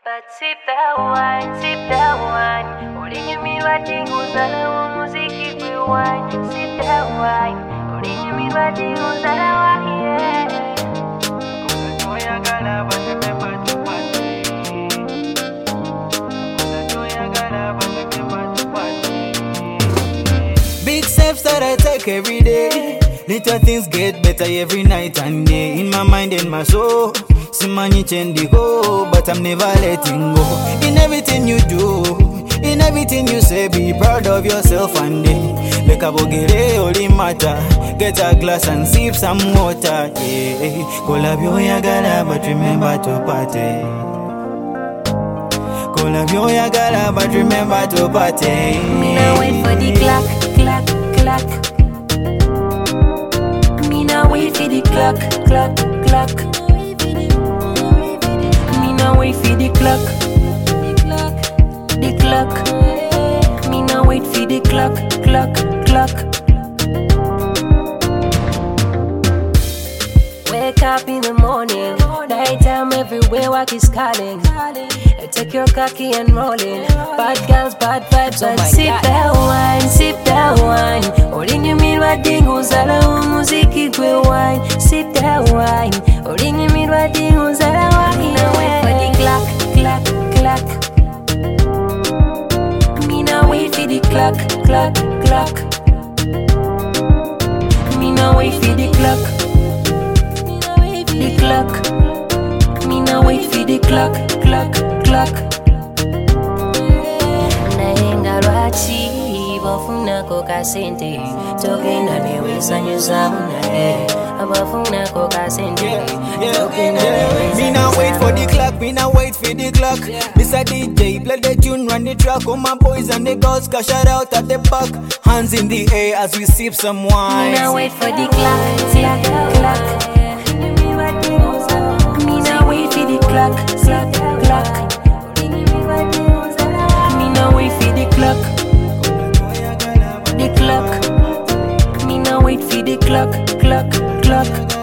But sip that wine. Ulinyumirwa tinguzala umuziki kwe wine. Sip that wine. Ulinyumirwa tinguzala wa yeah. Oyagala batemeba tupati. Oyagala batemeba tupati. Big steps that I take every day. Little things get better every night and day. In my mind and my soul. Simani chendi go, but I'm never letting go. In everything you do, in everything you say, be proud of yourself and day. Leka bogere only matter. Get a glass and sip some water. Yeah, kolabyo yagala, but remember to party. Kolabyo yagala, but remember to party. Me now wait for the clock, clock, clock. Me now wait for the clock, clock, clock. Wait for the clock, the clock. Me now wait for the clock, clock, clock. Wake up in the morning, nighttime everywhere, work is calling. Take your khaki and rolling. Bad girls, bad vibes, and sip that wine, sip that wine. Ulinyumirwa tinguzala umuziki kwe wine. Sip that wine. Ulinyumirwa tinguzala wine. Clock, clock. Me now wait for the clock, clock, clock. Me now wait for the clock, the clock. Me now wait for the clock, clock, clock. Naenga rachi, bofuna koka sente. Talking on the way, son you sound bofuna koka sente. Me now wait for the clock, me now wait for the clock. Mr. DJ, play the tune, run the track. All my boys and the girls, cash out at the back. Hands in the air as we sip some wine. Me now wait for the clock, clock, clock. Me now wait for the clock, clock, clock. Me now wait for the clock, the clock. Me now wait for the clock, clock, clock.